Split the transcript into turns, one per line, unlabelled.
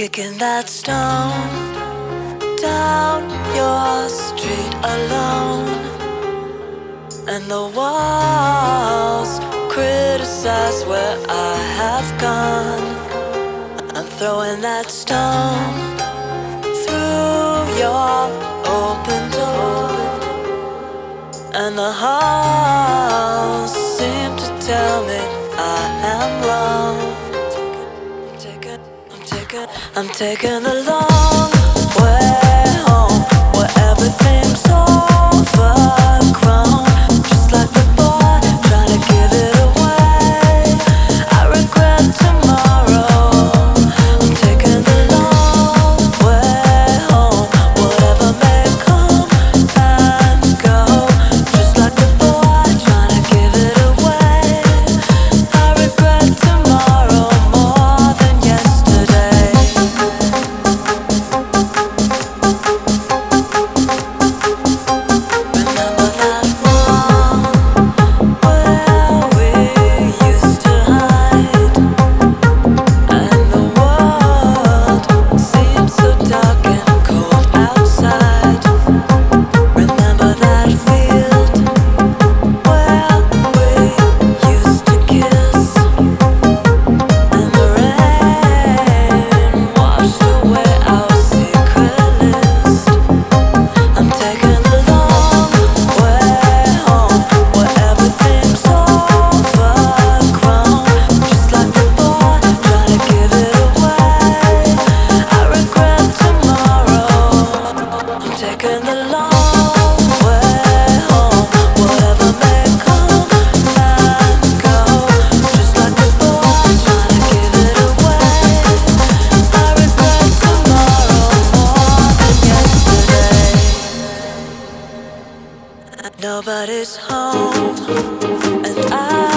Kicking that stone down your street alone, and the walls criticize where I have gone. I'm throwing that stone through your open door, and the halls seem to tell me I am wrong. I'm taking the long way home, where everything's overgrown. Just like the boy trying to give it away. I regret tomorrow. I'm taking the long way home, whatever may come and go. Just like the boy trying to give it away. I regret tomorrow more than yesterday. Remember that wall where we used to hide, and the world seems so dark and cold outside. Remember that field where we used to kiss, and the rain washed away our secret list. I'm taking the long way home, where everything's overgrown. Just like the boy trying to give it away. I regret tomorrow. I'm taking the long way home, whatever may come and go. Just like the boy trying to give it away. I regret tomorrow more than yesterday. Nobody's home, and I